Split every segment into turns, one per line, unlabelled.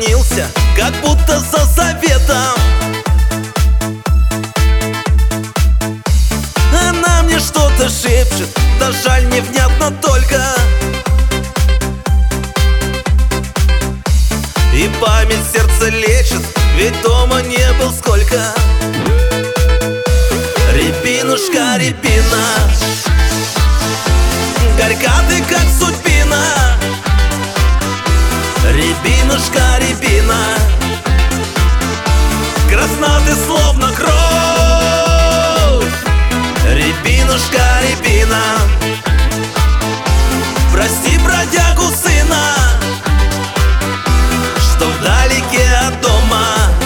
наклонился, как будто за советом. Она мне что-то шепчет, да жаль, невнятно только. И память сердце лечит, ведь дома не был сколько. Рябинушка, рябина, горька ты, как судьбина. Рябинушка, рябина, красна ты, словно кровь. Рябинушка, рябина, прости бродягу сына, что вдалеке от дома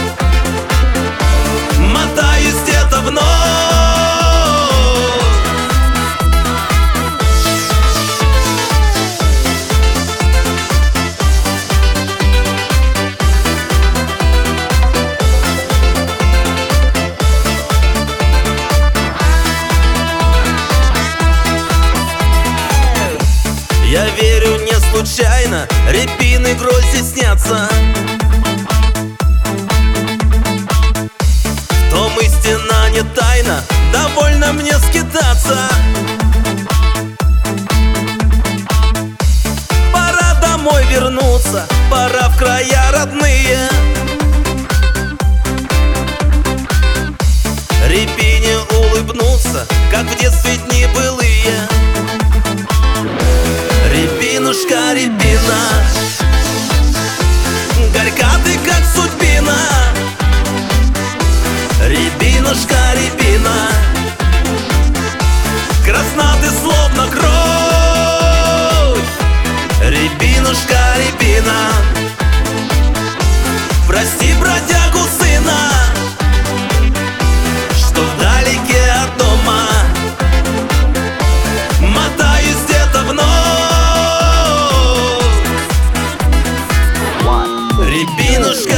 мотаюсь где-то вновь. Я верю, не случайно рябины гроздья снятся. В том истина не тайна, довольно мне скитаться. Пора домой вернуться, пора в края родные. Рябине улыбнуться, как в детстве дни былые. Рябинушка, рябина, горька ты, как судьбина. Рябинушка, рябина, красна ты, словно кровь. Рябинушка, рябина, прости бродягу сына, что вдалеке от дома мотаюсь где-то вновь. Рябинушка,